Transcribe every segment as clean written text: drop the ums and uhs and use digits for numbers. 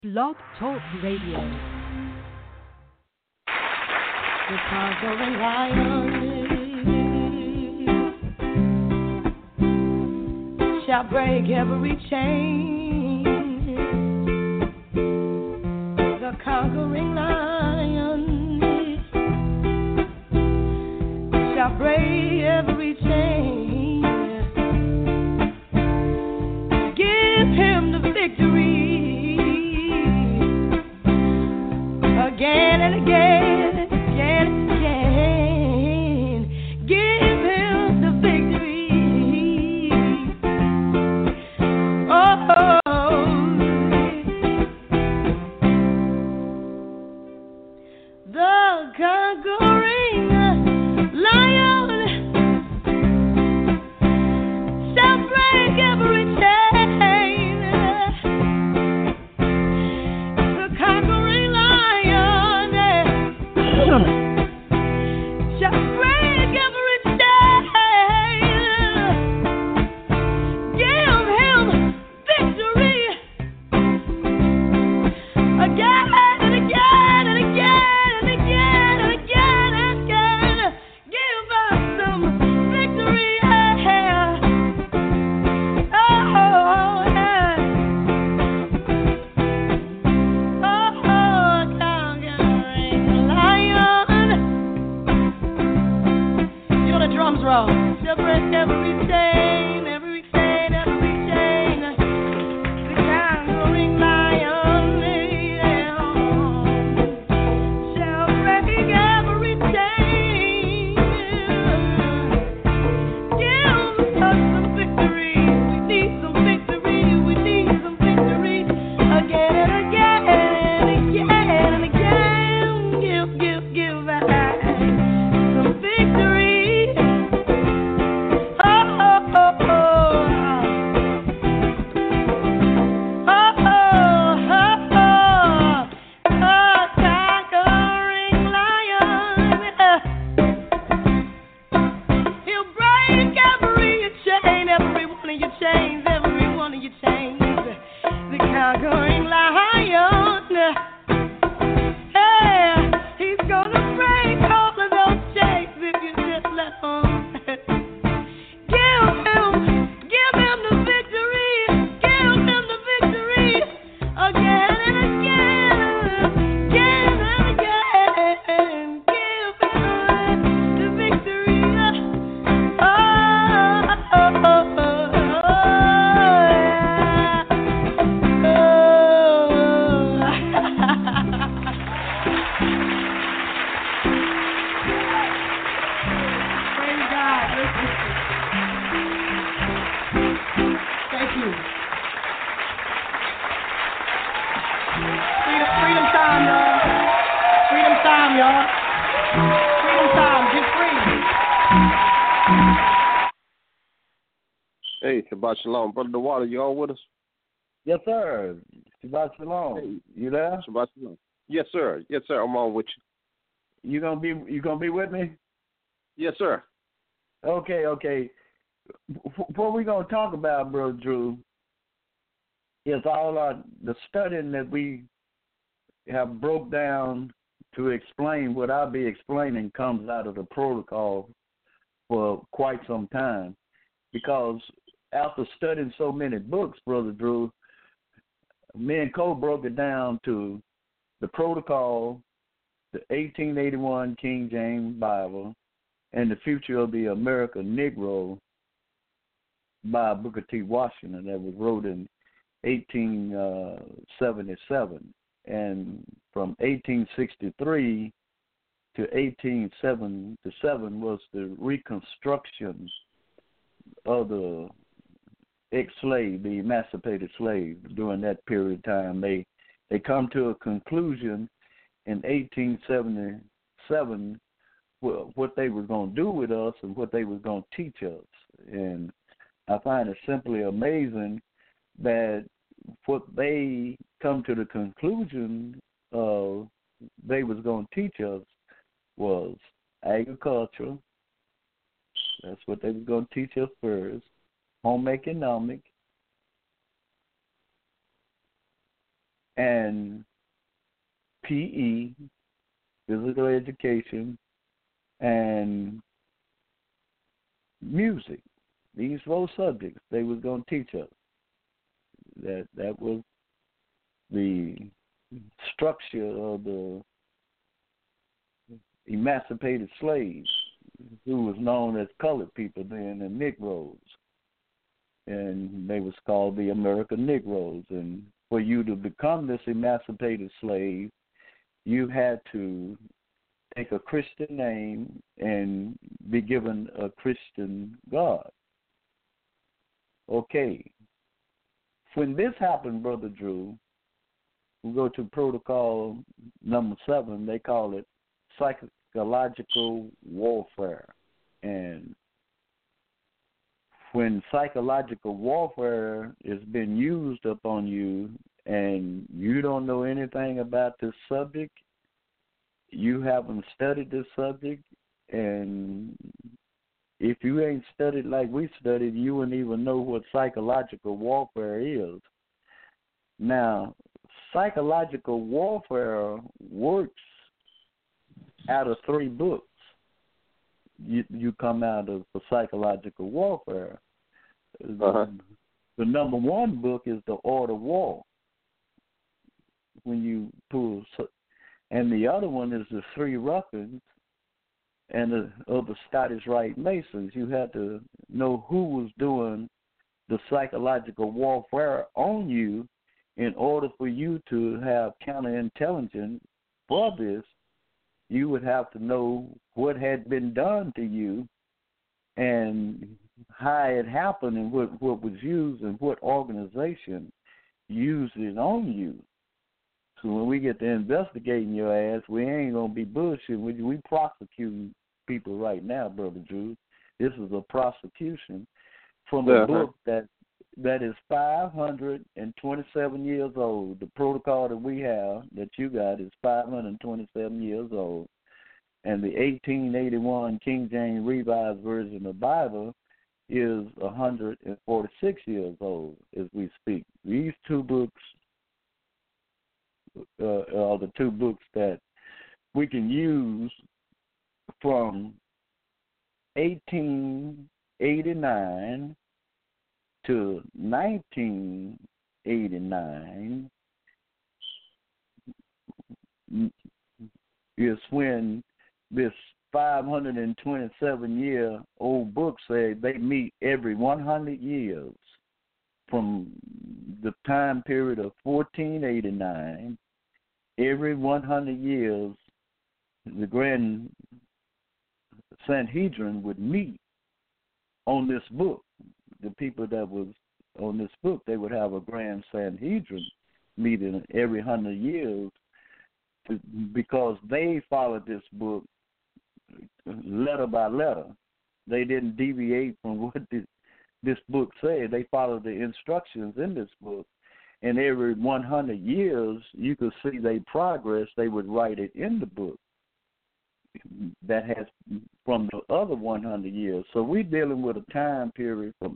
Blog Talk Radio. The conquering lion shall break every chain. The conquering lion shall break every chain. Give him the victory again and again, again and again. Give him the victory. Oh, the conquering lion shall break every chain. The conquering lion shall break every chain. Give him victory again and again and again and again and again and again. Give us some victory. Oh, yeah. Oh, conquering lion. You know the drums roll. She'll break every chain, every chain, every chain. The conquering lion, yeah, shall break every chain. Give us some victory. We need some victory. We need some victory again and again and again and again. Give us some victory. Oh, oh, oh, oh. Oh, oh, oh, oh, conquering lion. He'll break every chain, every one of your chains, every one of your chains. The conquering lion. Hey, he's gonna break all of those chains if you just let him. Give him the victory. Give him the victory again and again, again and again. Give him the victory. Oh, oh, oh, oh, Praise God. Thank you. Freedom time, y'all. Freedom time, y'all. Freedom time. Get free. Hey, Shabbat Shalom. Brother DeWater, you all with us? Yes, sir. Shabbat Shalom. Hey. You there? Shabbat Shalom. Yes, sir. Yes, sir. I'm on with you. You gonna be with me? Yes, sir. Okay. What we gonna talk about, Bro Drew, is all the studying that we have broke down to explain what I'll be explaining comes out of the protocol for quite some time. Because after studying so many books, Brother Drew, me and Cole broke it down to the protocol, the 1881 King James Bible, and the Future of the American Negro by Booker T. Washington that was wrote in 1877. And from 1863 to 1877 was the reconstruction of the ex-slave, the emancipated slave. During that period of time, they come to a conclusion in 1877 what they were going to do with us and what they were going to teach us. And I find it simply amazing that what they come to the conclusion of they was going to teach us was agriculture. That's what they were going to teach us first. Home economics, and PE, physical education, and music. These 4 subjects they was going to teach us. That was the structure of the emancipated slaves, who was known as colored people then, and Negroes. And they was called the American Negroes. And for you to become this emancipated slave, you had to take a Christian name and be given a Christian God. Okay. When this happened, Brother Drew, we go to protocol number 7. They call it psychological warfare. And when psychological warfare is being used upon you and you don't know anything about this subject, you haven't studied this subject, and if you ain't studied like we studied, you wouldn't even know what psychological warfare is. Now, psychological warfare works out of 3 books. You come out of the psychological warfare. Uh-huh. The number 1 book is The Art of War. When you pull, and the other one is The Three Ruffians and the other Scottish Rite Masons. You had to know who was doing the psychological warfare on you in order for you to have counterintelligence for this. You would have to know what had been done to you and how it happened and what was used and what organization used it on you. So when we get to investigating your ass, we ain't going to be bullshitting with you. We prosecuting people right now, Brother Drew. This is a prosecution from a book that is 527 years old. The protocol that we have, that you got, is 527 years old. And the 1881 King James Revised Version of the Bible is 146 years old as we speak. These 2 books are the 2 books that we can use from 1889 to 1989 is when this 527-year-old book said they meet every 100 years from the time period of 1489. Every 100 years, the Grand Sanhedrin would meet on this book. The people that was on this book, they would have a Grand Sanhedrin meeting every 100 years because they followed this book letter by letter. They didn't deviate from what this book said. They followed the instructions in this book. And every 100 years, you could see their progress. They would write it in the book that has from the other 100 years. So we're dealing with a time period from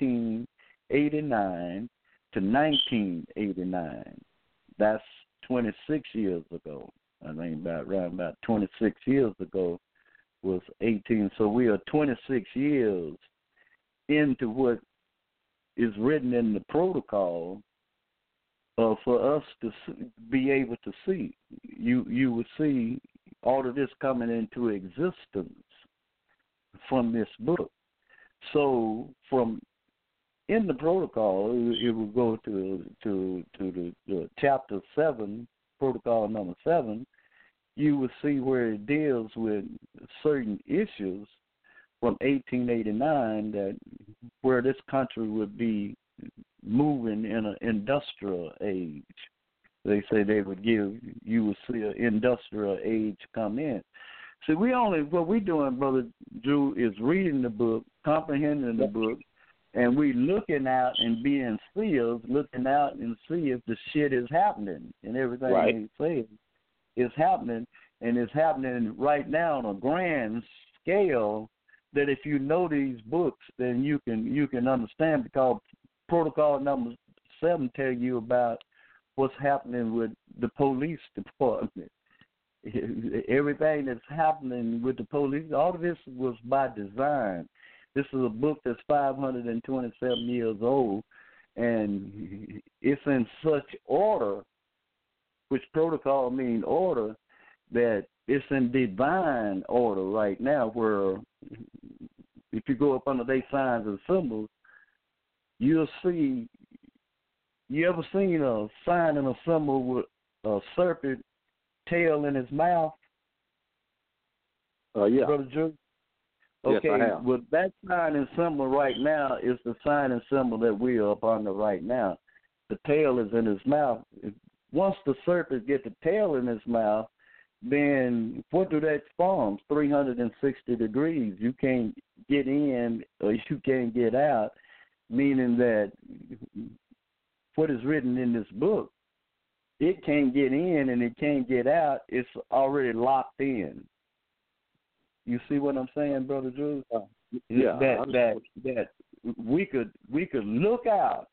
1889 to 1989. That's 26 years ago. I think around about 26 years ago was 18. So we are 26 years into what is written in the protocol for us to be able to see. You would see all of this coming into existence from this book. So from in the protocol, it will go to the chapter 7, protocol number 7. You will see where it deals with certain issues from 1889 that where this country would be moving in an industrial age. They say they would you would see an industrial age come in. So what we're doing, Brother Drew, is reading the book, comprehending the book, and we looking out and being seers, looking out and see if the shit is happening and everything they say is happening, and it's happening right now on a grand scale that if you know these books, then you can understand, because protocol number 7 tell you about what's happening with the police department. Everything that's happening with the police, all of this was by design. This is a book that's 527 years old, and it's in such order, which protocol means order, that it's in divine order right now, where if you go up under their signs and symbols, you'll see, you ever seen a sign and a symbol with a serpent tail in his mouth? Yeah. Brother Drew? Yes, Okay, I have. well, that sign and symbol right now is the sign and symbol that we are up under right now. The tail is in his mouth. Once the serpent gets the tail in his mouth, then what do that form? 360 degrees. You can't get in or you can't get out, meaning that what is written in this book, it can't get in and it can't get out. It's already locked in. You see what I'm saying, Brother Drew? Yeah. That we could look out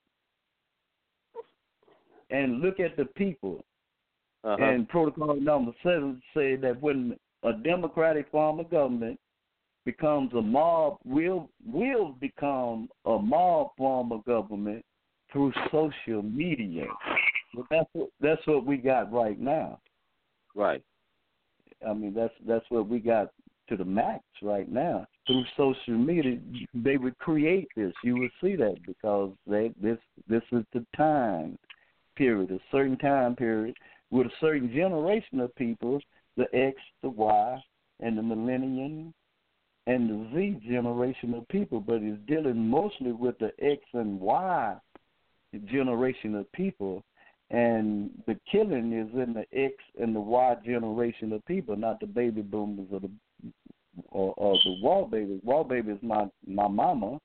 and look at the people. And protocol number 7 say that when a democratic form of government becomes a mob, will become a mob form of government through social media. Well, that's what we got right now. Right. I mean, that's what we got to the max right now. Through social media, they would create this. You would see that because this is the time period, a certain time period with a certain generation of people, the X, the Y, and the millennium, and the Z generation of people, but it's dealing mostly with the X and Y generation of people, and the killing is in the X and the Y generation of people, not the baby boomers or the wall babies. Wall baby is my mama,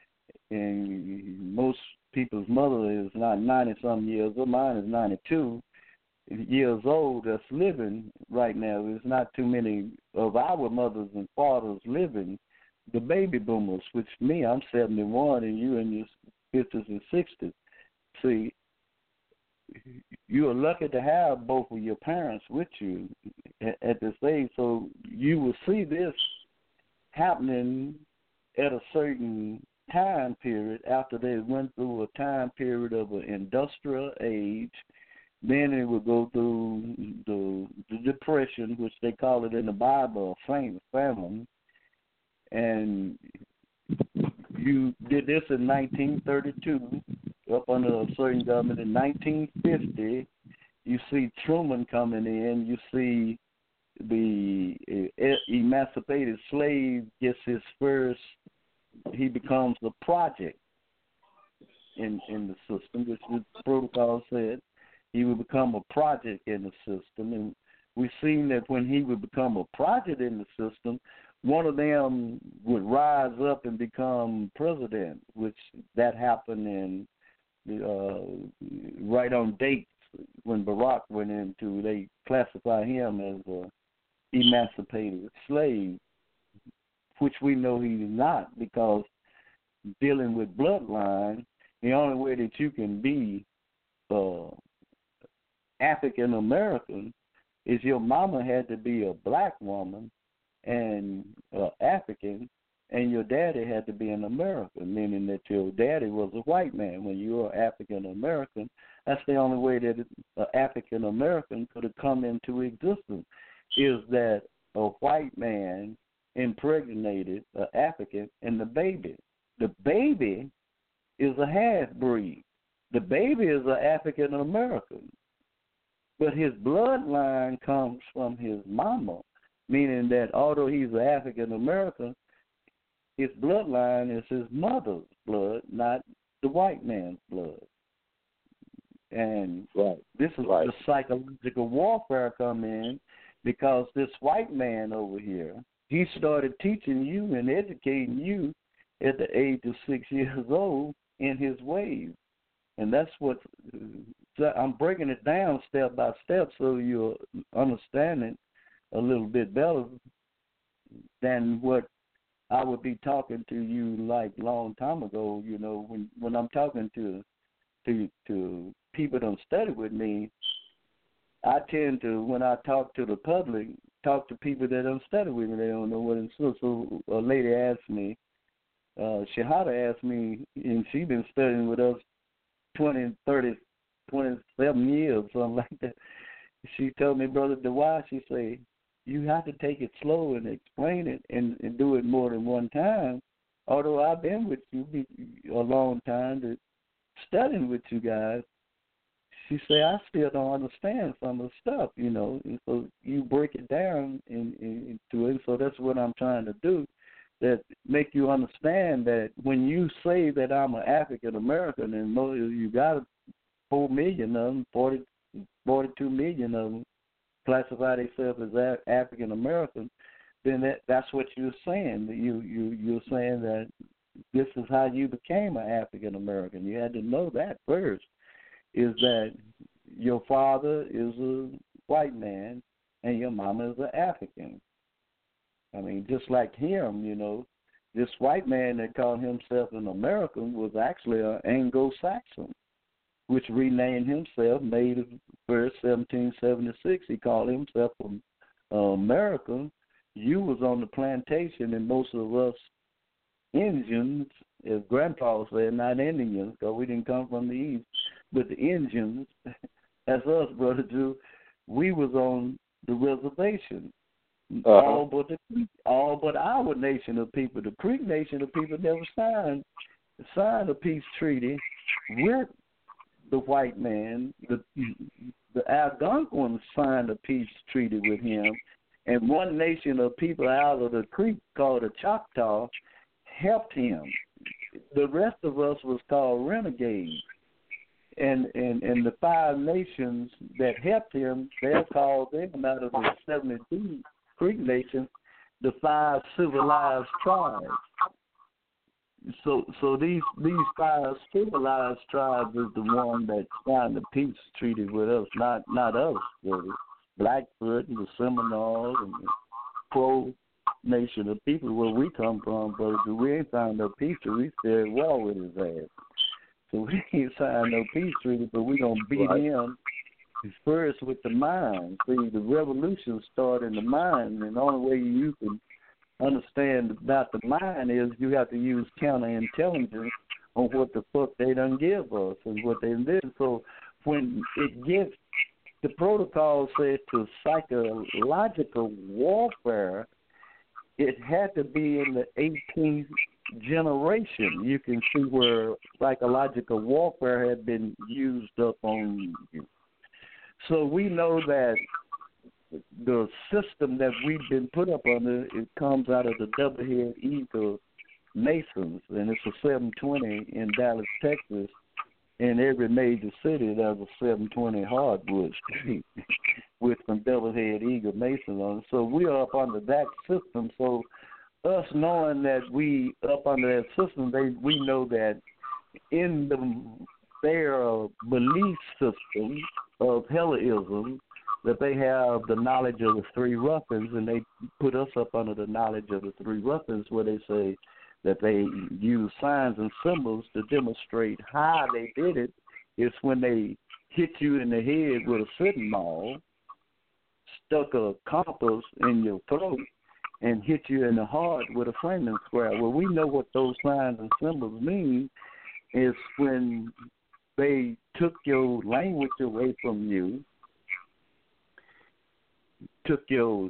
and most people's mother is not 90-some years old. Mine is 92 years old that's living right now. There's not too many of our mothers and fathers living. The baby boomers, which me, I'm 71, and you in your 50s and 60s. See, you are lucky to have both of your parents with you at this age, so you will see this happening at a certain time period after they went through a time period of an industrial age. Then it would go through the depression, which they call it in the Bible, famine. And you did this in 1932, up under a certain government. In 1950, you see Truman coming in. You see the emancipated slave gets his first, he becomes a project in the system, which the protocol said. He would become a project in the system, and we've seen that when he would become a project in the system, one of them would rise up and become president, which that happened in right on dates when Barack went into. They classify him as a emancipated slave, which we know he's not, because dealing with bloodline, the only way that you can be African American is your mama had to be a black woman and African, and your daddy had to be an American, meaning that your daddy was a white man. When you were African American, that's the only way that an African American could have come into existence, is that a white man impregnated an African and the baby. The baby is a half breed. The baby is an African American. But his bloodline comes from his mama, meaning that although he's an African American, his bloodline is his mother's blood, not the white man's blood. And this is where the psychological warfare come in, because this white man over here, he started teaching you and educating you at the age of 6 years old in his ways. And that's what I'm breaking it down step by step so you'll understand it a little bit better than what I would be talking to you like long time ago. You know, when I'm talking to people don't study with me, I tend to, when I talk to the public, talk to people that don't study with me. They don't know what it's so a lady asked me, Shahada asked me, and she's been studying with us 20, 30, 27 years, something like that. She told me, Brother DeWhy, she said, you have to take it slow and explain it and do it more than one time. Although I've been with you a long time, studying with you guys, she said, I still don't understand some of the stuff, and so you break it down into it. So that's what I'm trying to do, that make you understand that when you say that I'm an African American, and you got 4 million of them, 42 million of them classify themselves as African American, then that's what you're saying. You're saying that this is how you became an African American. You had to know that first, is that your father is a white man and your mama is an African. I mean, just like him, this white man that called himself an American was actually an Anglo-Saxon, which renamed himself May 1st, 1776. He called himself American. You was on the plantation, and most of us Indians, as Grandpa said, not Indians, because we didn't come from the East, but the Indians, that's us, Brother Drew, we was on the reservation. All but our nation of people. The Creek Nation of people never signed a peace treaty with the white man. The Algonquins signed a peace treaty with him, and one nation of people out of the creek called the Choctaw helped him. The rest of us was called renegades. And the 5 nations that helped him, they'll call them out of the 72 Creek Nation, the 5 civilized tribes. So these 5 civilized tribes is the one that signed the peace treaty with us, not us. The Blackfoot and the Seminoles and the Crow Nation of people where we come from, but we ain't signed no peace treaty. We still at war with his ass. So we ain't signed no peace treaty, but we gonna beat him first with the mind. See, the revolution started in the mind, and the only way you can understand about the mind is you have to use counterintelligence on what the fuck they done give us and what they did. So when it gets, the protocol says to psychological warfare, it had to be in the 18th generation. You can see where psychological warfare had been used up on you. So we know that the system that we've been put up under, it comes out of the Double-Head Eagle Masons, and it's a 720 in Dallas, Texas. In every major city, there's a 720 Hardwood Street with some Double-Head Eagle Masons on it. So we are up under that system. So us knowing that we up under that system, we know that in their belief system of Hellenism, that they have the knowledge of the 3 Ruffins, and they put us up under the knowledge of the 3 Ruffins, where they say that they use signs and symbols to demonstrate how they did it. It's when they hit you in the head with a sitting maul, stuck a compass in your throat, and hit you in the heart with a flaming square. Well, we know what those signs and symbols mean. Is when they took your language away from you, took your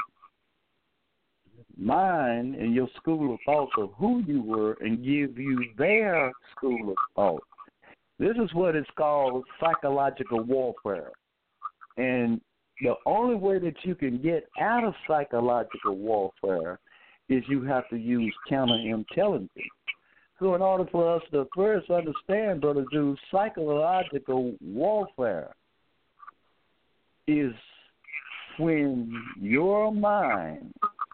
mind and your school of thought of who you were and give you their school of thought. This is what is called psychological warfare. And the only way that you can get out of psychological warfare is you have to use counterintelligence. So in order for us to first understand, Brother Drew, psychological warfare is when your mind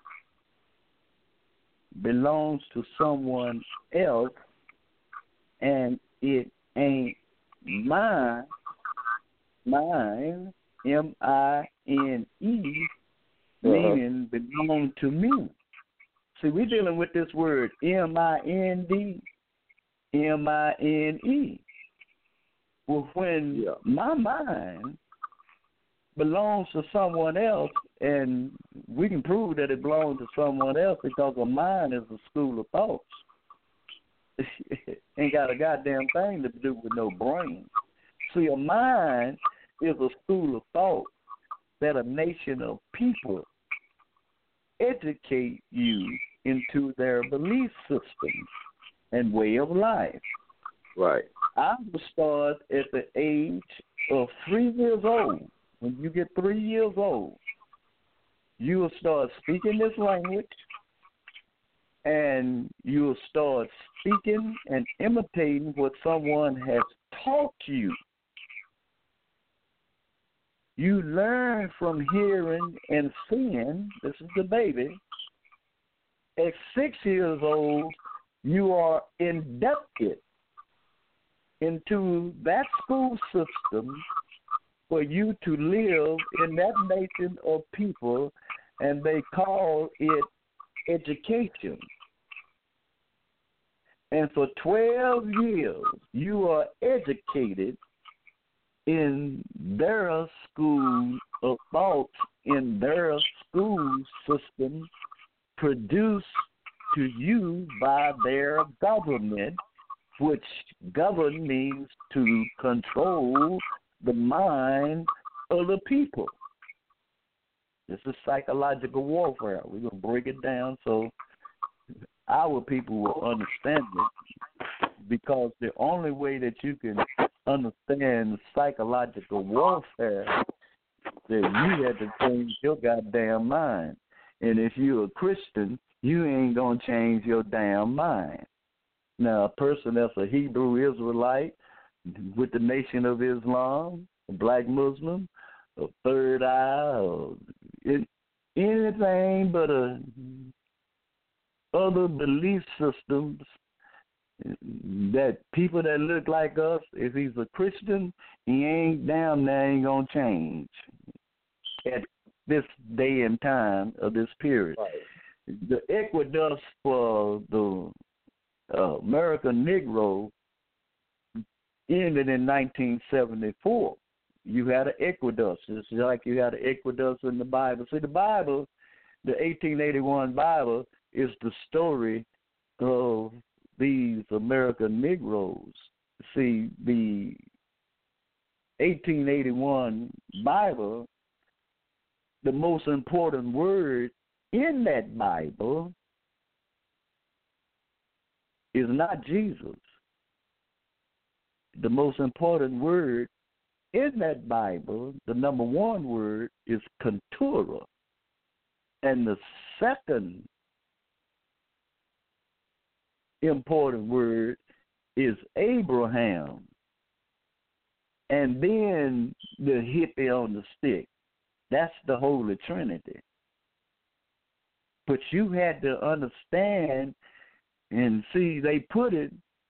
belongs to someone else and it ain't mine, M-I-N-E, meaning belong to me. See, we're dealing with this word M-I-N-D, M-I-N-E. Well, when Yeah. my mind belongs to someone else, and we can prove that it belongs to someone else because a mind is a school of thoughts. Ain't got a goddamn thing to do with no brain. See, a mind is a school of thought that a nation of people educate you into their belief system and way of life. Right. I will start at the age of 3 years old. When you get 3 years old, you will start speaking this language, and you will start speaking and imitating what someone has taught you. You learn from hearing and seeing. This is the baby. At 6 years old, you are inducted into that school system for you to live in that nation of people, and they call it education. And for 12 years, you are educated in their school of thoughts, in their school system, produced to you by their government, which govern means to control the mind of the people. This is psychological warfare. We're going to break it down so our people will understand it, because the only way that you can understand psychological warfare, that you have to change your goddamn mind. And if you're a Christian, you ain't going to change your damn mind. Now, a person that's a Hebrew Israelite with the Nation of Islam, a black Muslim, a third eye, or anything but other belief systems, that people that look like us, if he's a Christian, he ain't damn near ain't going to change at this day and time of this period. Right. The Exodus for the American Negro ended in 1974. You had an Exodus. It's like you had an Exodus in the Bible. See, the Bible, the 1881 Bible, is the story of these American Negroes. See, the 1881 Bible, the most important word in that Bible is not Jesus. The most important word in that Bible, the number one word, is Keturah. And the second important word is Abraham. And then the hippie on the stick. That's the Holy Trinity. But you had to understand and see, they put it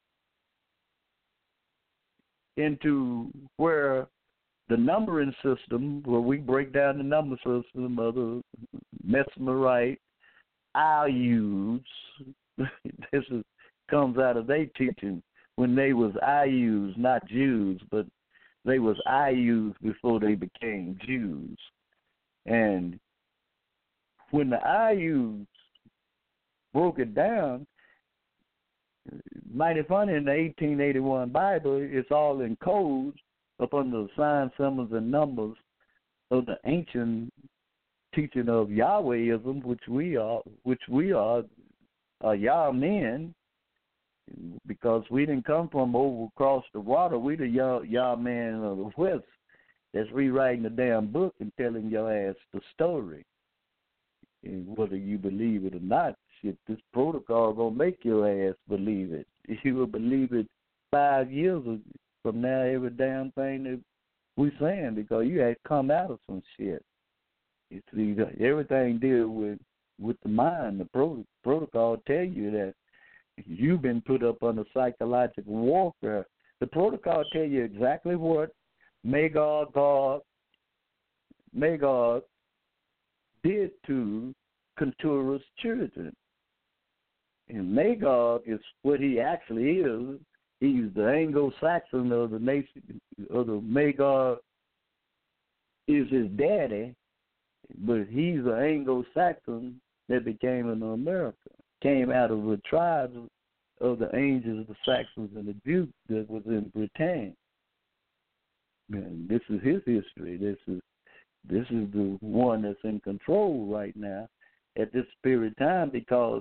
into where the numbering system, where we break down the number system of the Mesmerite, Ayus. This comes out of their teaching when they was Ayus, not Jews, but they was Ayus before they became Jews. And when the Ayus broke it down, mighty funny, in the 1881 Bible, it's all in codes up under the signs, symbols, and numbers of the ancient teaching of Yahwehism, which we are Yah men, because we didn't come from over across the water. We the Yah man of the West that's rewriting the damn book and telling your ass the story. And whether you believe it or not, shit, this protocol gonna make your ass believe it. If you will believe it 5 years from now, every damn thing that we saying, because you had come out of some shit. You see, everything deal with the mind. The protocol tell you that you've been put up under psychological warfare. The protocol tell you exactly what Magog did to Keturah's children. And Magog is what he actually is. He's the Anglo-Saxon of the nation of the Magog is his daddy, but he's an Anglo-Saxon that became an American. Came out of the tribes of the Angels, the Saxons, and the Jutes that was in Britain. And this is his history. This is the one that's in control right now at this period of time because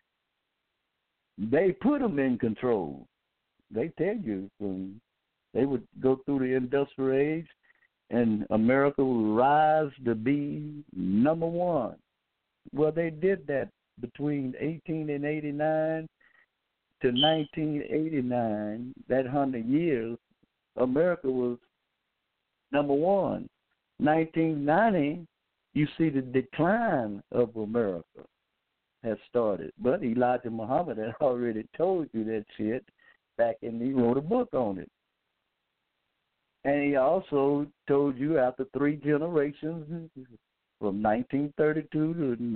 they put him in control. They tell you they would go through the industrial age and America will rise to be number one. Well, they did that between 1889 to 1989, that 100 years, America was number one. 1990, you see the decline of America has started. But Elijah Muhammad had already told you that shit back and he wrote a book on it. And he also told you after 3 generations, from 1932 to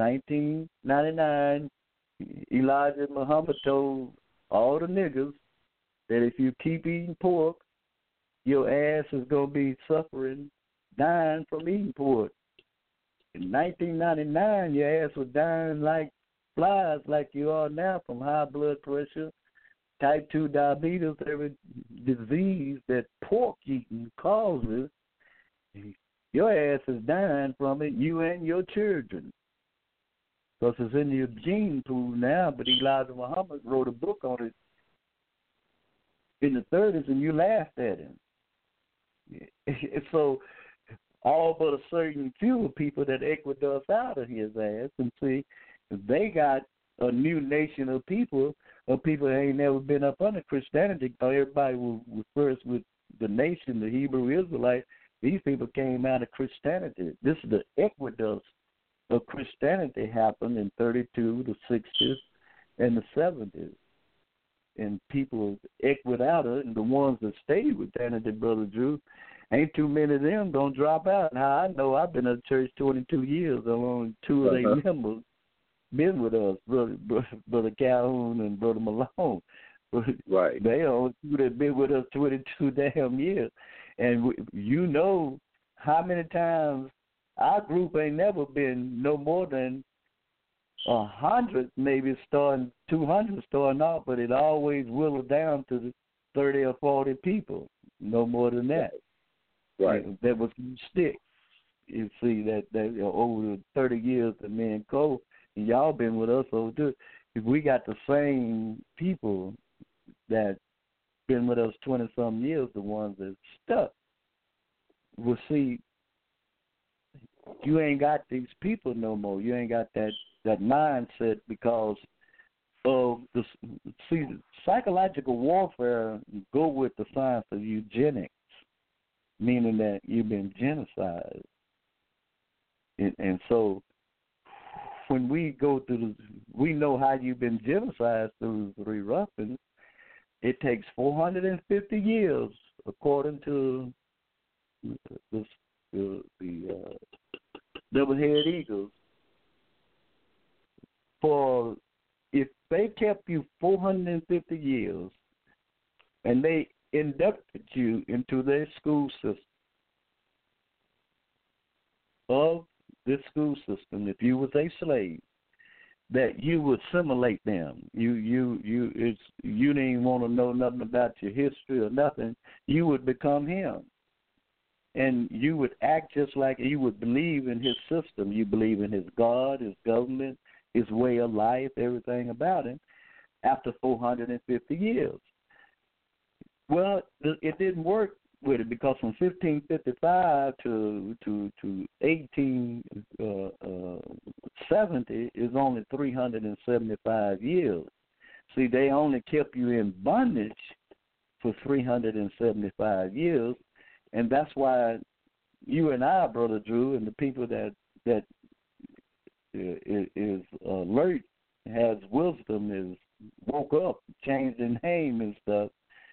1999, Elijah Muhammad told all the niggas that if you keep eating pork, your ass is going to be suffering, dying from eating pork. In 1999, your ass was dying like flies like you are now from high blood pressure, type 2 diabetes, every disease that pork eating causes. Your ass is dying from it, you and your children. Because it's in your gene pool now, but Elijah Muhammad wrote a book on it in the 30s, and you laughed at him. So all but a certain few people that Ecuador's out of his ass, and see, they got a new nation of people that ain't never been up under Christianity. Everybody will refer to with the nation, the Hebrew Israelites. These people came out of Christianity. This is the Ecuador of Christianity happened in 32, the 60s, and the 70s. And people equid out of it, and the ones that stayed with Christianity, Brother Drew, ain't too many of them don't drop out. Now, I know I've been at the church 22 years, along 2 of their members been with us, Brother Calhoun and Brother Malone. Right. They only 2 that been with us 22 damn years. And you know how many times our group ain't never been no more than 100, maybe starting 200 starting off, but it always whittled down to the 30 or 40 people, no more than that. Right. That was stick. You see that over 30 years that me and Cole, and y'all been with us over too. If we got the same people that been with us 20-some years, the ones that stuck, well, see, you ain't got these people no more. You ain't got that mindset because of the psychological warfare go with the science of eugenics, meaning that you've been genocided. And so when we go through we know how you've been genocided through the 3 Ruffins. It takes 450 years, according to the double-headed eagles, for if they kept you 450 years and they inducted you into their school system, of this school system, if you was a slave, that you would assimilate them. You didn't want to know nothing about your history or nothing. You would become him. And you would act just like you would believe in his system. You believe in his God, his government, his way of life, everything about him, after 450 years. Well, it didn't work with it because from 1555 to 1870 is only 375 years. See, they only kept you in bondage for 375 years, and that's why you and I, Brother Drew, and the people that is alert, has wisdom, is woke up, changed their name and stuff,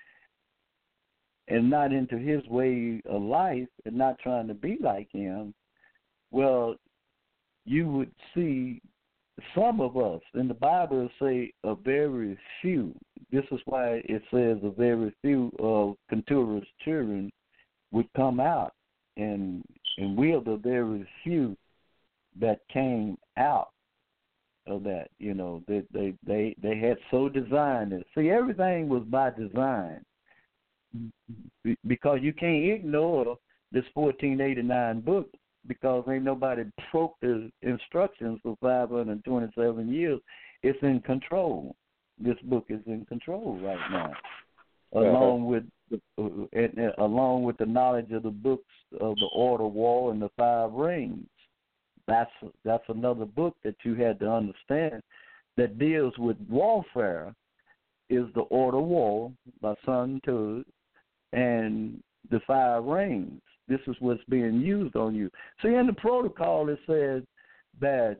and not into his way of life and not trying to be like him, well, you would see some of us, in the Bible say a very few, this is why it says a very few of Keturah's children would come out, and we are the very few that came out of that. You know, they had so designed it. See, everything was by design, because you can't ignore this 1489 book, because ain't nobody broke the instructions for 527 years. It's in control. This book is in control right now, along with the knowledge of the books of the Order of War and the Five Rings. That's another book that you had to understand that deals with warfare. Is the Order of War by Sun Tzu and the Five Rings. This is what's being used on you. See, in the protocol it says that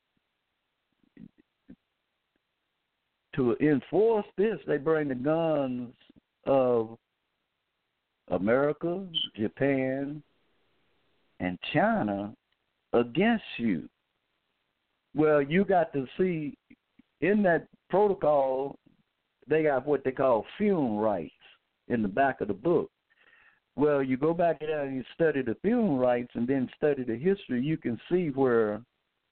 to enforce this, they bring the guns of America, Japan, and China against you. Well, you got to see in that protocol, they got what they call fume rights in the back of the book. Well, you go back there and you study the fume rights and then study the history, you can see where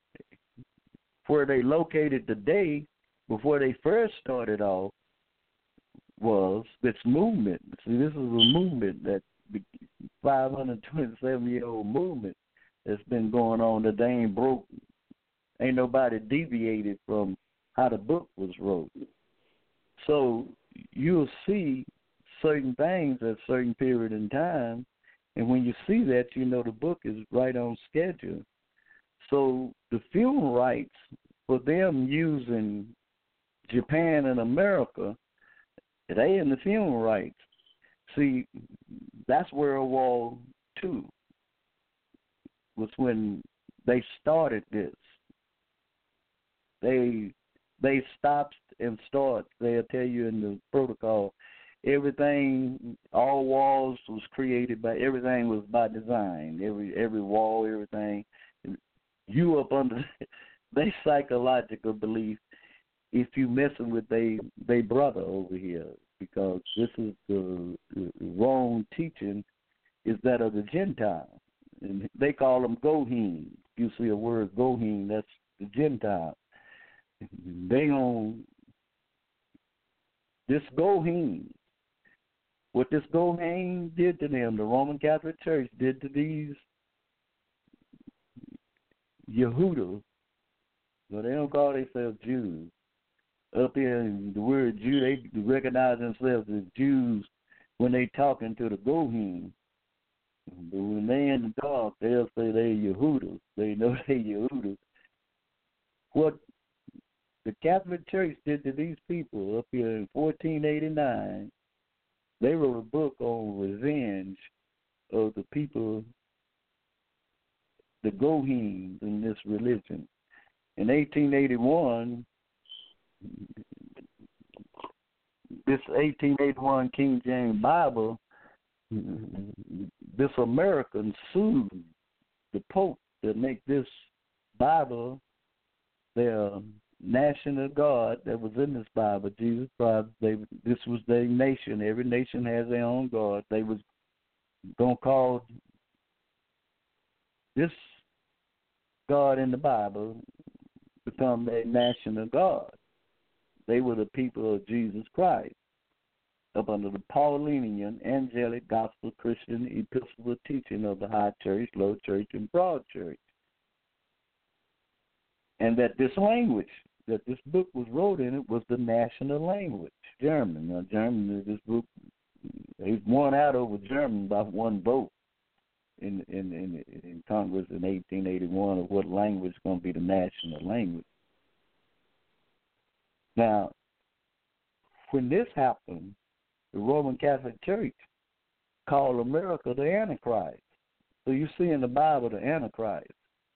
they located today before they first started off was this movement. See, this is a movement, that 527-year-old movement that's been going on that they ain't broke. Ain't nobody deviated from how the book was wrote. So you'll see certain things at a certain period in time, and when you see that, you know the book is right on schedule. So the funeral rights for them using Japan and America, they in the funeral rights. See, that's World War II was when they started this. They stopped and start. They'll tell you in the protocol, everything, all walls was created by, everything was by design. Every wall, everything. You up under they psychological belief if you messing with they brother over here, because this is the wrong teaching is that of the Gentile. And they call them Gohim. You see a word Gohim, that's the Gentile. They on this Gohim. What this Gohim did to them, the Roman Catholic Church did to these Yehuda. So they don't call themselves Jews. Up here in the word Jew, they recognize themselves as Jews when they talking to the Gohim. But when they in the dark, they'll say they Yehuda. They know they Yehuda. What the Catholic Church did to these people up here in 1489, they wrote a book on revenge of the people, the Gohim in this religion. In 1881, this 1881 King James Bible, this American sued the Pope to make this Bible their national God that was in this Bible, Jesus Christ. This was their nation. Every nation has their own God. They was going to call this God in the Bible become their national God. They were the people of Jesus Christ, up under the Paulinian, angelic, gospel, Christian, episcopal teaching of the high church, low church, and broad church. And that this language, that this book was wrote in, it was the national language, German. Now, German, this book, they won out over German by one vote in Congress in 1881 of what language is going to be the national language. Now, when this happened, the Roman Catholic Church called America the Antichrist. So you see in the Bible the Antichrist.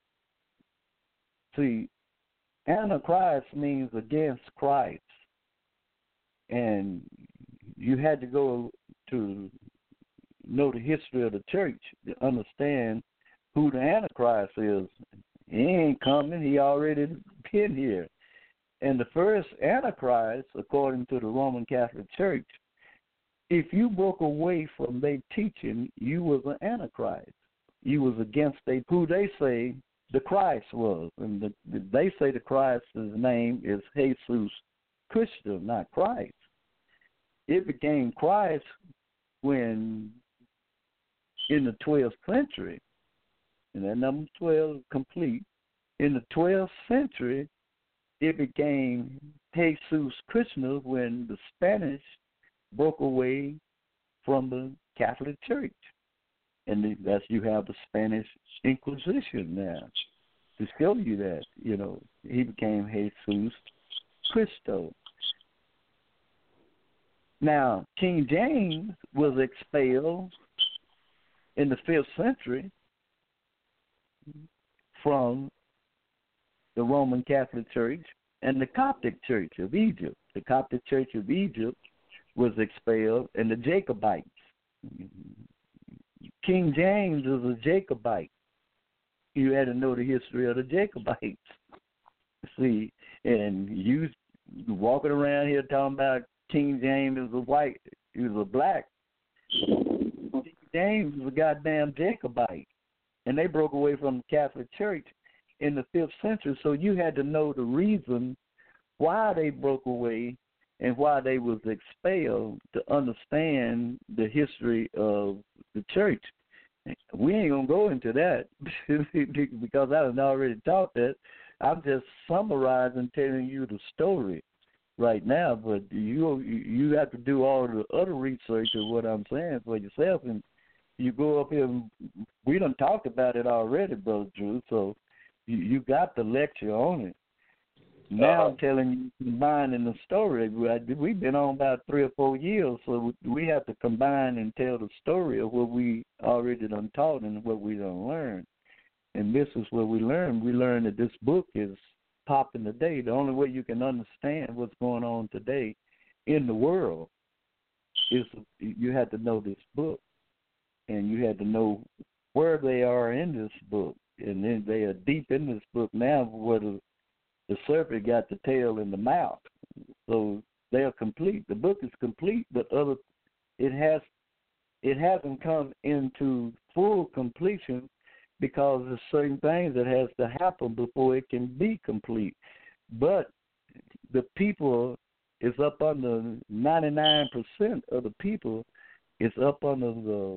See, Antichrist means against Christ. And you had to go to know the history of the church to understand who the Antichrist is. He ain't coming. He already been here. And the first Antichrist, according to the Roman Catholic Church, if you broke away from their teaching, you was an Antichrist. You was against who they say the Christ was. And they say the Christ's name is Jesus Christo, not Christ. It became Christ when, in the 12th century, and that number 12 is complete, in the 12th century, it became Jesus Christo when the Spanish broke away from the Catholic Church. And that's, you have the Spanish Inquisition now to show you that, he became Jesus Christo. Now, King James was expelled in the 5th century from the Roman Catholic Church and the Coptic Church of Egypt. The Coptic Church of Egypt was expelled, and the Jacobites. King James is a Jacobite. You had to know the history of the Jacobites. See, and you walking around here talking about King James is a white, he was a black. King James was a goddamn Jacobite. And they broke away from the Catholic Church in the 5th century, so you had to know the reason why they broke away and why they was expelled to understand the history of the church. We ain't going to go into that because I had already taught that. I'm just summarizing, telling you the story right now, but you have to do all the other research of what I'm saying for yourself, and you go up here, and we done talked about it already, Brother Drew, so you got the lecture on it. Now I'm telling you, combining the story. We've been on about 3 or 4 years, so we have to combine and tell the story of what we already done taught and what we done learned. And this is what we learned. We learned that this book is popping today. The only way you can understand what's going on today in the world is you have to know this book, and you had to know where they are in this book. And then they are deep in this book now, where the serpent got the tail in the mouth. So they are complete. The book is complete, but it hasn't come into full completion because there's certain things that has to happen before it can be complete. But the people is up under 99% of the people is up under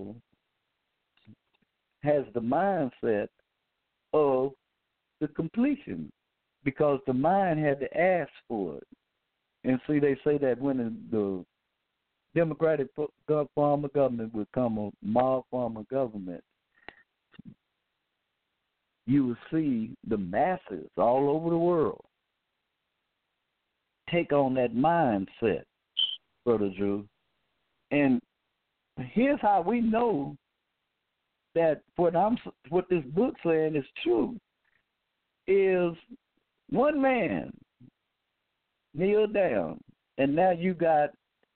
has the mindset of the completion, because the mind had to ask for it. And see, they say that when the Democratic form of government would come a mob form of government, you will see the masses all over the world take on that mindset, Brother Drew. And here's how we know that what this book saying is true, is one man kneeled down, and now you got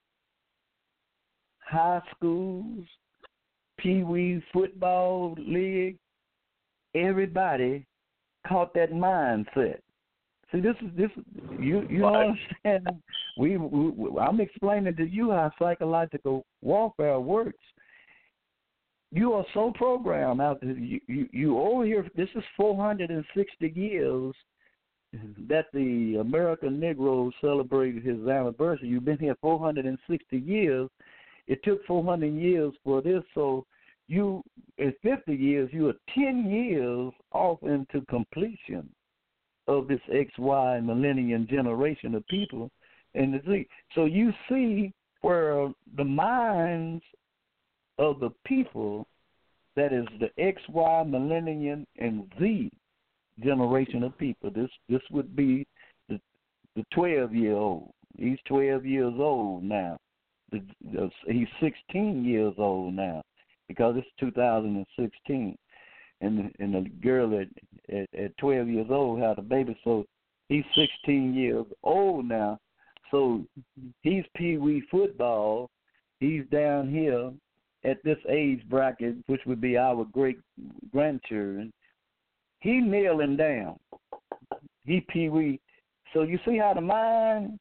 high schools, pee-wee football league, everybody caught that mindset. See, this is you right. Understand? I'm explaining to you how psychological warfare works. You are so programmed out there. You over here. This is 460 years that the American Negro celebrated his anniversary. You've been here 460 years. It took 400 years for this, so you, in 50 years, you are 10 years off into completion of this XY millennium generation of people. And so you see where the minds of the people, that is the XY millennium and Z generation of people. This would be the 12-year-old. He's 12 years old now. He's 16 years old now because it's 2016. And the girl at 12 years old had a baby, so he's 16 years old now. So he's pee-wee football. He's down here at this age bracket, which would be our great-grandchildren. He kneeling down. He pee-wee So you see how the mind,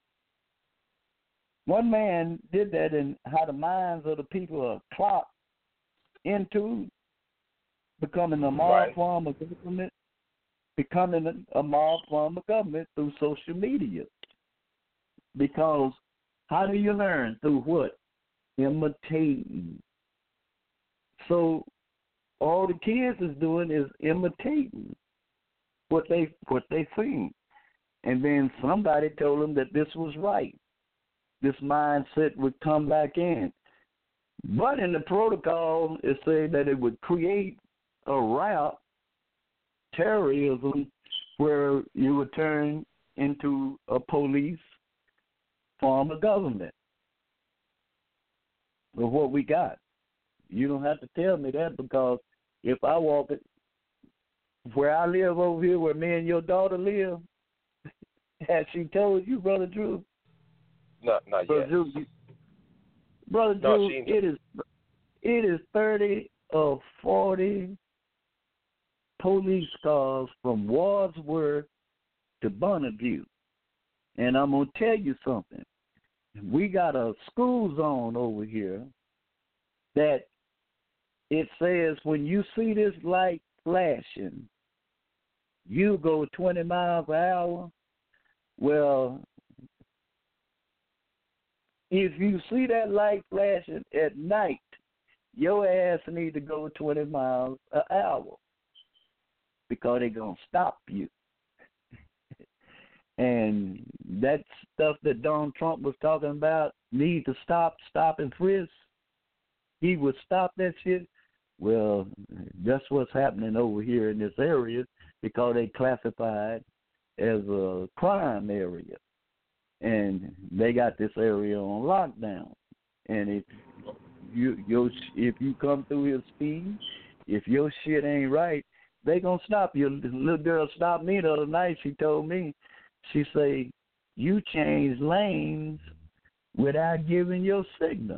one man did that, and how the minds of the people are clocked into becoming a mob form of government, becoming a mob form of government through social media. Because how do you learn? Through what? Imitating. So all the kids is doing is imitating what they see. And then somebody told them that this was right. This mindset would come back in. But in the protocol, it said that it would create a route, terrorism, where you would turn into a police form of government. Of what we got. You don't have to tell me that, because if I walk it, where I live over here, where me and your daughter live, has she told you, Brother Drew? Not Brother yet. Drew, Brother Drew, it is 30 or 40 police cars from Wadsworth to Bonneville. And I'm going to tell you something. We got a school zone over here that it says when you see this light flashing, you go 20 miles an hour. Well, if you see that light flashing at night, your ass need to go 20 miles an hour, because they're going to stop you. And that stuff that Donald Trump was talking about, need to stop and frisk, he would stop that shit. Well, that's what's happening over here in this area, because they classified as a crime area. And they got this area on lockdown. And if you come through here speeding, if your shit ain't right, they gonna stop you. The little girl stopped me the other night. She told me, she say, you changed lanes without giving your signal.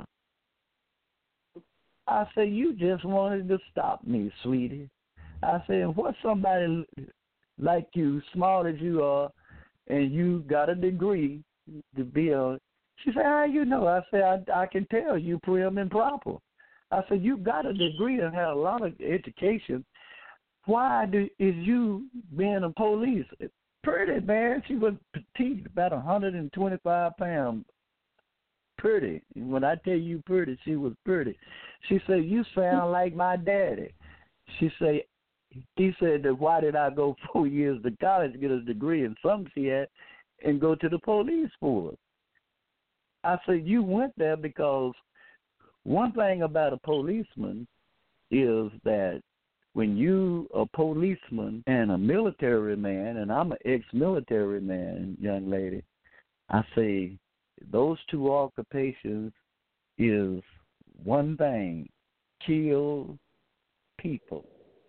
I say, you just wanted to stop me, sweetie. I said, what somebody like you, smart as you are, and you got a degree to be on. She said, how you know? I said, I can tell you prim and proper. I said, you got a degree and had a lot of education. Why is you being a police? Pretty, man. She was petite, about 125 pounds. Pretty. When I tell you pretty, she was pretty. She said, you sound like my daddy. He said that why did I go 4 years to college to get a degree in something she had and go to the police force? I said, you went there because one thing about a policeman is that when you a policeman and a military man, and I'm an ex-military man, young lady, I say those two occupations is one thing, kill people.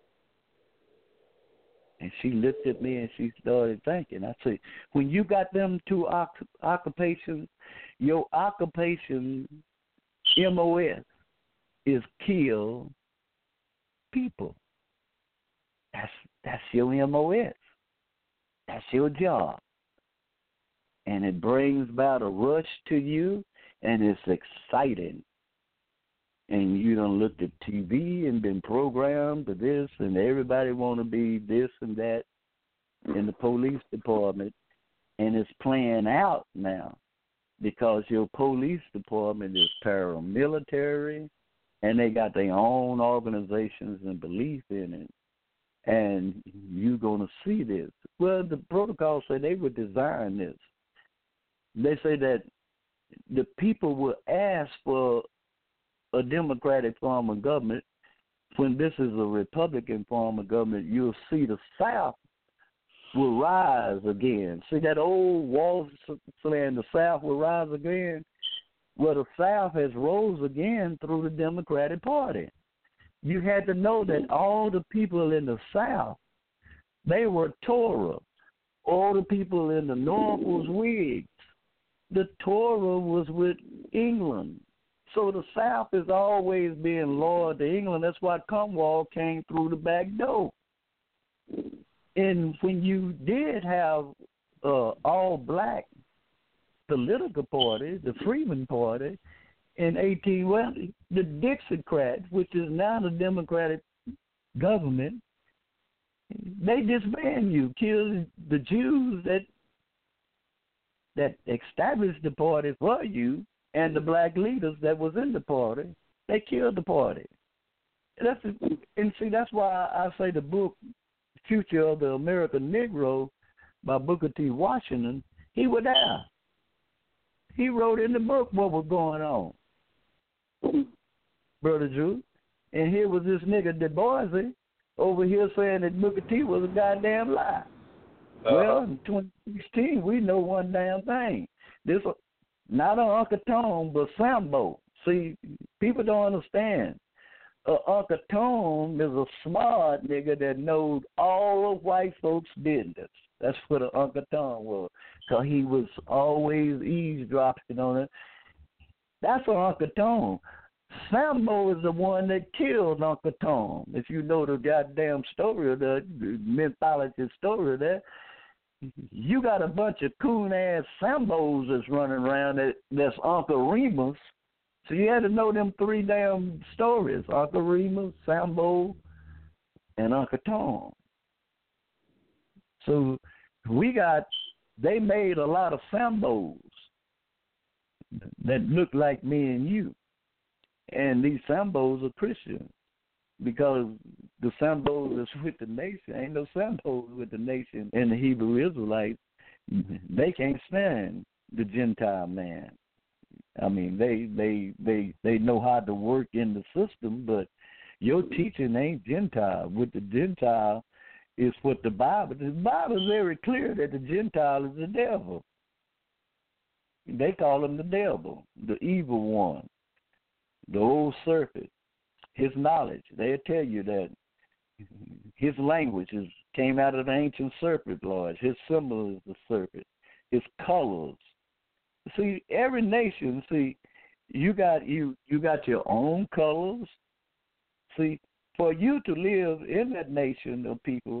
And she looked at me and she started thinking. I said, when you got them two occupations, your occupation, MOS, is kill people. That's your MOS. That's your job. And it brings about a rush to you, and it's exciting. And you done looked at TV and been programmed to this, and everybody want to be this and that in the police department. And it's playing out now because your police department is paramilitary, and they got their own organizations and belief in it. And you're going to see this. Well, the protocol said they would design this. They say that the people will ask for a democratic form of government. When this is a Republican form of government, you'll see the South will rise again. See that old wall saying the South will rise again? Well, the South has rose again through the Democratic Party. You had to know that all the people in the South, they were Torah. All the people in the North was Whigs. The Torah was with England. So the South is always being loyal to England. That's why Cornwall came through the back door. And when you did have all black political party, the Freeman Party, in 1820, the Dixiecrats, which is now the Democratic government, they disband you, kill the Jews that established the party for you and the black leaders that was in the party. They killed the party. That's why I say the book Future of the American Negro by Booker T. Washington, he was there. He wrote in the book what was going on, Brother Drew. And here was this nigga Du Bois over here saying that Booker T was a goddamn lie. Well, in 2016, we know one damn thing. This not an Uncle Tom, but Sambo. See, people don't understand. Uncle Tom is a smart nigga that knows all of white folks' business. That's what an Uncle Tom was, because he was always eavesdropping on it. That's an Uncle Tom. Sambo is the one that killed Uncle Tom. If you know the goddamn story of the mythology story of that, you got a bunch of coon-ass Sambos that's running around that's Uncle Remus. So you had to know them three damn stories, Uncle Remus, Sambo, and Uncle Tom. So they made a lot of Sambos that look like me and you. And these Sambos are Christians because the Sambos is with the nation. Ain't no Sambos with the nation. And the Hebrew Israelites, they can't stand the Gentile man. I mean, they know how to work in the system, but your teaching ain't Gentile. With the Gentile is what the Bible is very clear that the Gentile is the devil. They call him the devil, the evil one, the old serpent. His knowledge, they'll tell you that his language came out of the ancient serpent, Lord. His symbol is the serpent. His colors. See, every nation, you got your own colors. See, for you to live in that nation of people,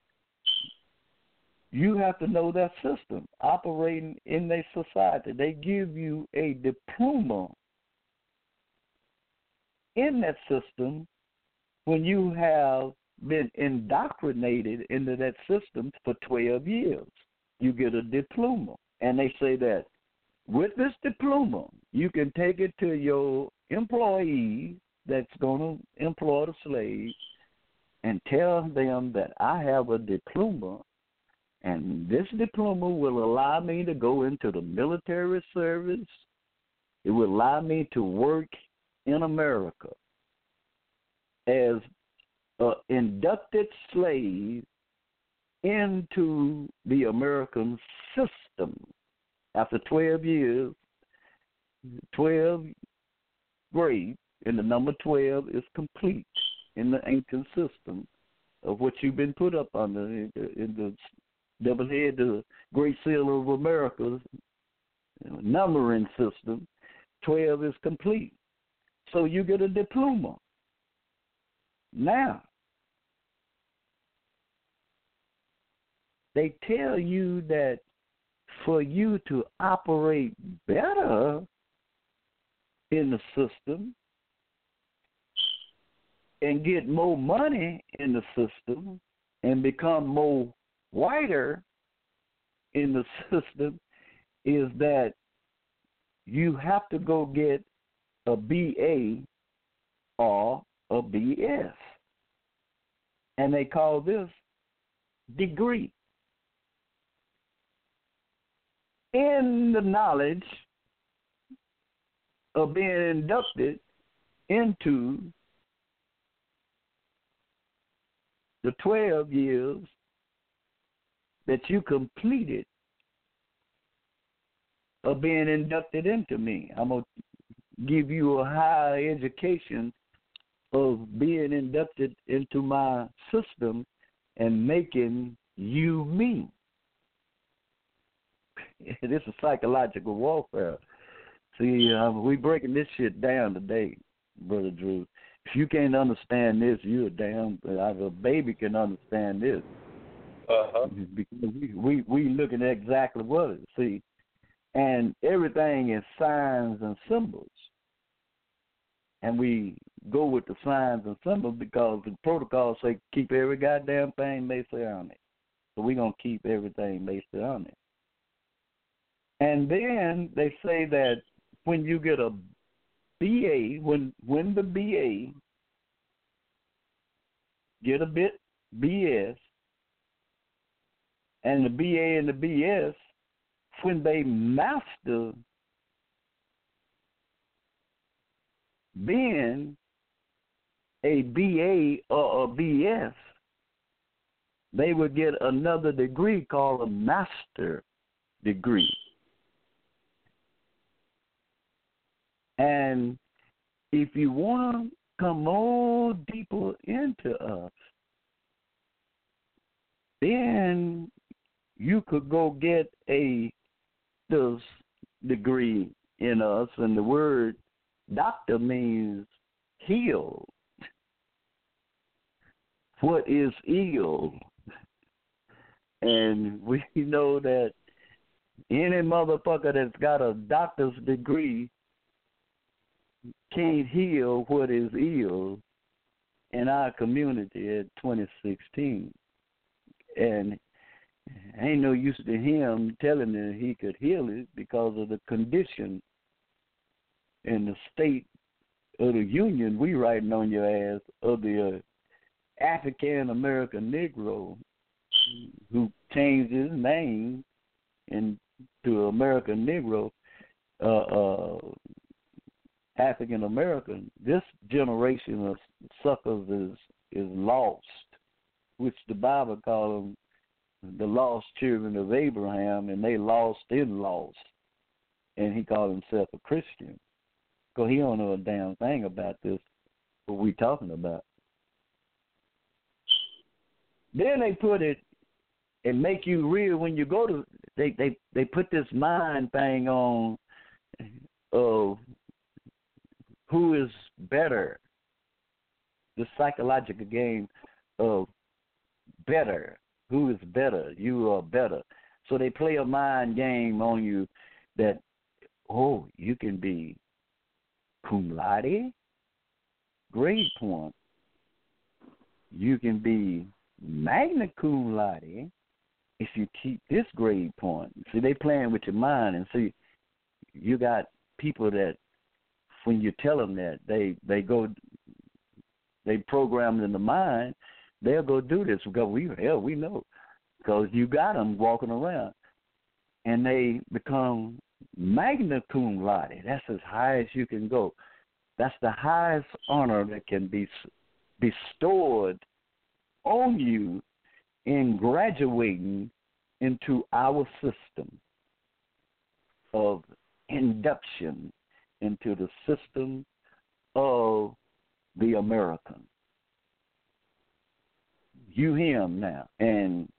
you have to know that system operating in their society. They give you a diploma in that system when you have been indoctrinated into that system for 12 years. You get a diploma. And they say that with this diploma, you can take it to your employee that's going to employ the slaves and tell them that I have a diploma, and this diploma will allow me to go into the military service. It will allow me to work in America as an inducted slave into the American system. After 12 years, 12 grades, and the number 12 is complete in the ancient system of what you've been put up under in the double head, the Great Seal of America's numbering system. 12 is complete. So you get a diploma. Now, they tell you that for you to operate better in the system and get more money in the system and become more whiter in the system is that you have to go get a BA or a BS. And they call this degree. In the knowledge of being inducted into the 12 years that you completed of being inducted into me. I'm going to give you a higher education of being inducted into my system and making you me. This is psychological warfare. See, we breaking this shit down today, Brother Drew. If you can't understand this, you're damn. A baby can understand this. Because we looking at exactly what it is. See, and everything is signs and symbols. And we go with the signs and symbols because the protocol say keep every goddamn thing based on it. So we're going to keep everything based on it. And then they say that when you get a BA, when the BA get a bit BS, and the BA and the BS, when they master being a BA or a BS, they would get another degree called a master degree. And if you want to come more deeper into us, then you could go get a this degree in us, and the word doctor means heal. What is ill? And we know that any motherfucker that's got a doctor's degree can't heal what is ill in our community at 2016. And ain't no use to him telling that he could heal it because of the condition and the state of the union we writing on your ass of the African American Negro who changed his name into American Negro, African American. This generation of suckers is lost, which the Bible calls them the lost children of Abraham, and they lost in lost. And he called himself a Christian. Because he don't know a damn thing about this, what we talking about. Then they put it and make you real when you go to, they put this mind thing on of who is better, the psychological game of better. Who is better? You are better. So they play a mind game on you that, oh, you can be cum laude, grade point. You can be magna cum laude if you keep this grade point. See, they playing with your mind, and see, you got people that when you tell them that, they program in the mind, they'll go do this because we know, because you got them walking around, and they become magna cum laude. That's as high as you can go. That's the highest honor that can be bestowed on you in graduating into our system of induction into the system of the American. You hear him now. And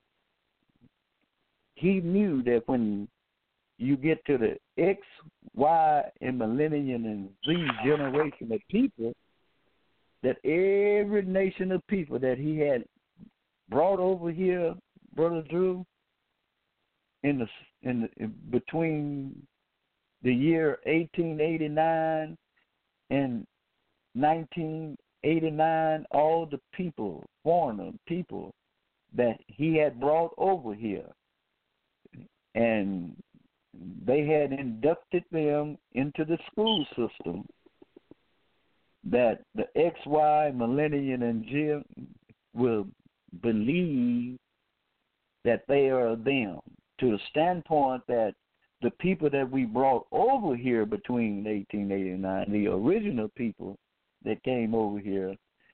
he knew that when you get to the X, Y, and millennium and Z generation of people, that every nation of people that he had brought over here, Brother Drew, in between the year 1889 and 1989, all the people, foreigner people that he had brought over here, and they had inducted them into the school system that the XY, millennium, and G will believe that they are them, to the standpoint that the people that we brought over here between 1889, the original people that came over here,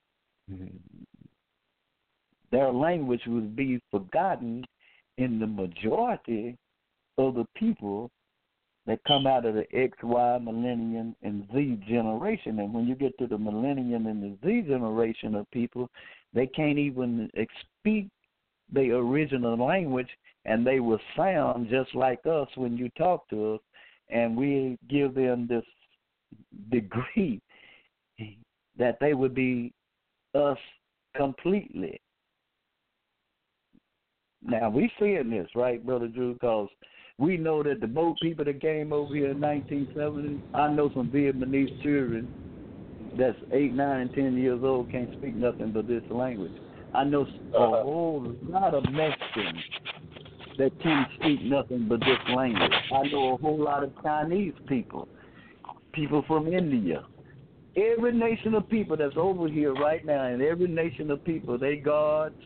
their language would be forgotten in the majority of the people that come out of the X, Y, millennium, and Z generation. And when you get to the millennium and the Z generation of people, they can't even speak the original language, and they will sound just like us when you talk to us, and we give them this degree that they would be us completely. Now, we seeing this, right, Brother Drew, because we know that the boat people that came over here in 1970, I know some Vietnamese children that's 8, 9, and 10 years old can't speak nothing but this language. I know a whole lot of Mexicans that can't speak nothing but this language. I know a whole lot of Chinese people from India. Every nation of people that's over here right now, and every nation of people, they gods,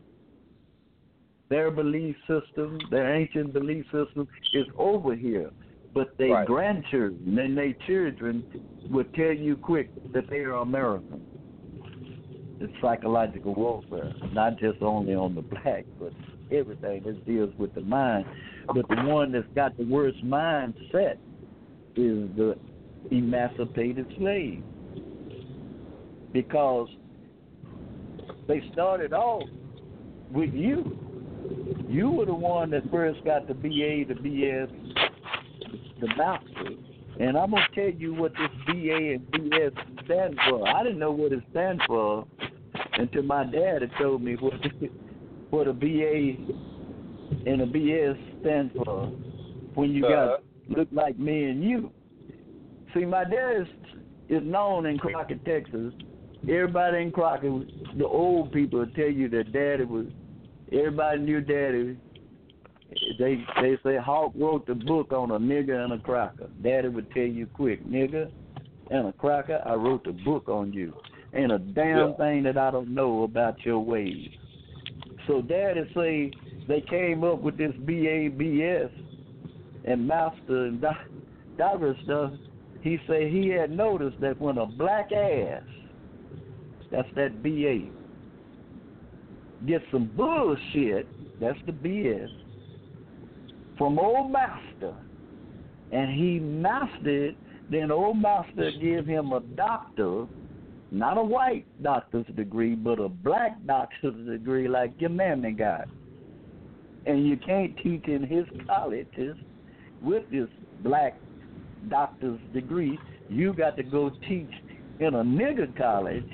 their belief system, their ancient belief system is over here. But their grandchildren and their children will tell you quick that they are American. It's psychological warfare, not just only on the black, but everything. This deals with the mind. But the one that's got the worst mindset is the emancipated slave. Because they started off with you. You were the one that first got the BA, the BS, the master. And I'm going to tell you what this BA and BS stands for. I didn't know what it stands for until my dad had told me what a BA and a BS stands for when you got look like me and you. See, my dad is known in Crockett, Texas. Everybody in Crockett, the old people will tell you that Daddy was, everybody knew Daddy. They say Hawk wrote the book on a nigger and a cracker. Daddy would tell you quick, nigger and a cracker, I wrote the book on you. Ain't a damn thing that I don't know about your ways. So Daddy say they came up with this BABS and master and diverse stuff. He say he had noticed that when a black ass, that's that BA, gets some bullshit, that's the BS, from old master, and he mastered it, then old master give him a doctor, not a white doctor's degree, but a black doctor's degree like your mammy got. And you can't teach in his colleges with this black doctor's degree. You got to go teach in a nigger college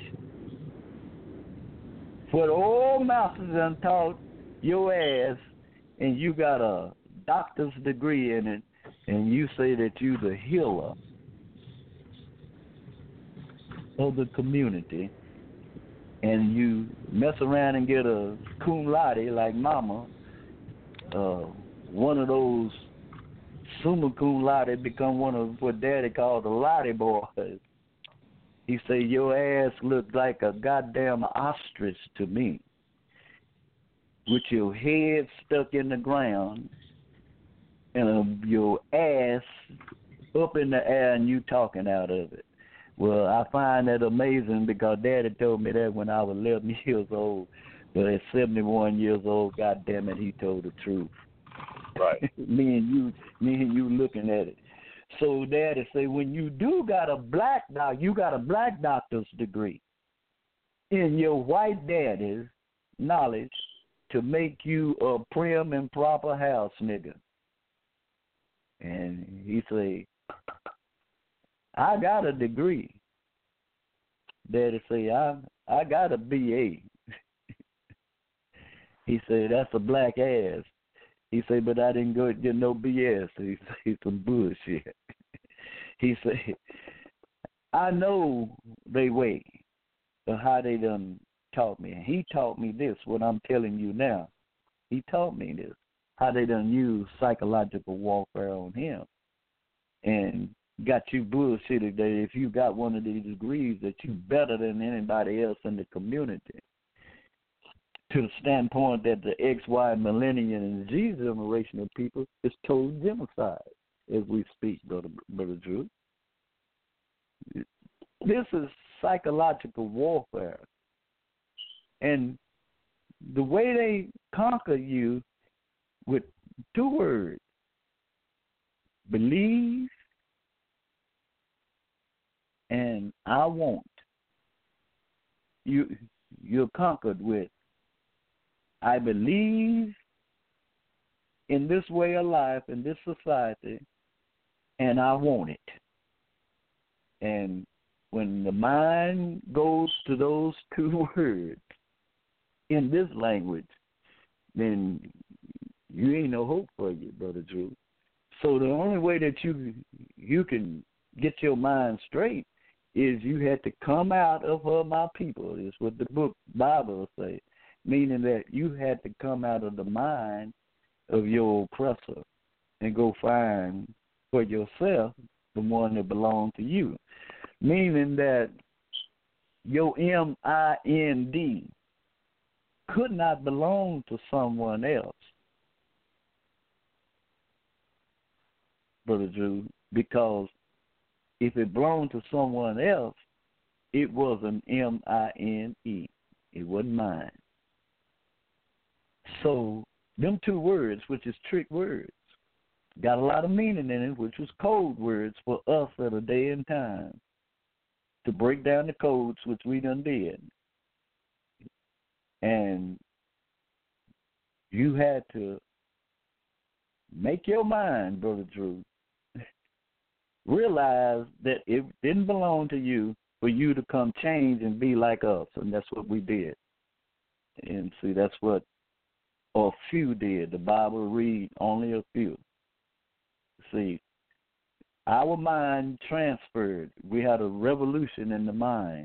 for the old masters done taught your ass, and you got a doctor's degree in it, and you say that you the healer of the community, and you mess around and get a cum laude like mama, one of those summa cum laude, become one of what Daddy called the lottie boys. He say, your ass looks like a goddamn ostrich to me, with your head stuck in the ground and your ass up in the air and you talking out of it. Well, I find that amazing because Daddy told me that when I was 11 years old. But at 71 years old, goddamn it, he told the truth. Right. me and you looking at it. So Daddy say, when you do got a black doctor, you got a black doctor's degree in your white daddy's knowledge to make you a prim and proper house nigga. And he say, I got a degree. Daddy say, I got a BA. He said, that's a black ass. He said, but I didn't go get no BS. He said, some bullshit. He said, I know they way of how they done taught me. And he taught me this, what I'm telling you now. He taught me this, how they done use psychological warfare on him. And got you bullshitted that if you got one of these degrees that you better than anybody else in the community. To the standpoint that the X, Y, millennial, and Z generation of people is total genocide as we speak, Brother Drew. This is psychological warfare. And the way they conquer you with 2 words, believe and I won't. You're conquered with, I believe in this way of life, in this society, and I want it. And when the mind goes to those 2 words in this language, then you ain't no hope for you, Brother Drew. So the only way that you can get your mind straight is you had to come out of her, my people, is what the book Bible say, meaning that you had to come out of the mind of your oppressor and go find for yourself the one that belonged to you, meaning that your mind could not belong to someone else, Brother Drew, because if it belonged to someone else, it was an mine. It wasn't mine. So them two words, which is trick words, got a lot of meaning in it, which was code words for us at a day and time to break down the codes, which we done did. And you had to make your mind, Brother Drew, realize that it didn't belong to you for you to come change and be like us, and that's what we did. And see, that's what a few did. The Bible read only a few. See, our mind transferred. We had a revolution in the mind.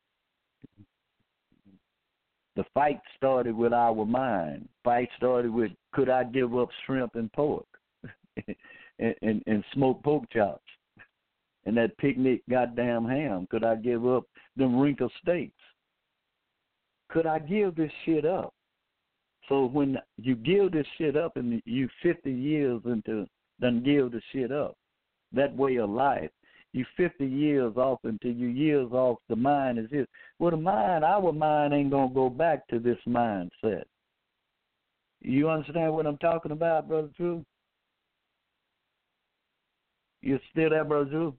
The fight started with our mind. Fight started with, could I give up shrimp and pork and smoked pork chops and that picnic goddamn ham? Could I give up them wrinkled steaks? Could I give this shit up? So when you give this shit up and you 50 years into done give the shit up, that way of life, you 50 years off until you years off, the mind is this. Well, our mind ain't going to go back to this mindset. You understand what I'm talking about, Brother Drew? You still there, Brother Drew?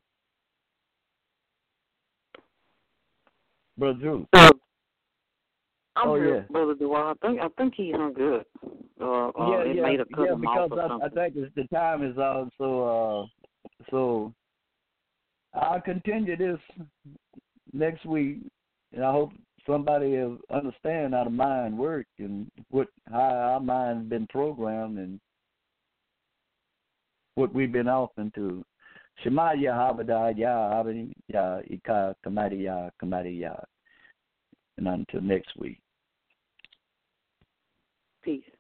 Brother Drew? I'm here, yeah. Brother Dewar. I think he hung good. It made a cut him because off or I think the time is out. So I'll continue this next week, and I hope somebody will understand how the mind works and how our mind's been programmed and what we've been off into. Shema Yahabada Ya Abadi Ya Ika Kamadi Ya Kamadi Ya. And until next week. Peace.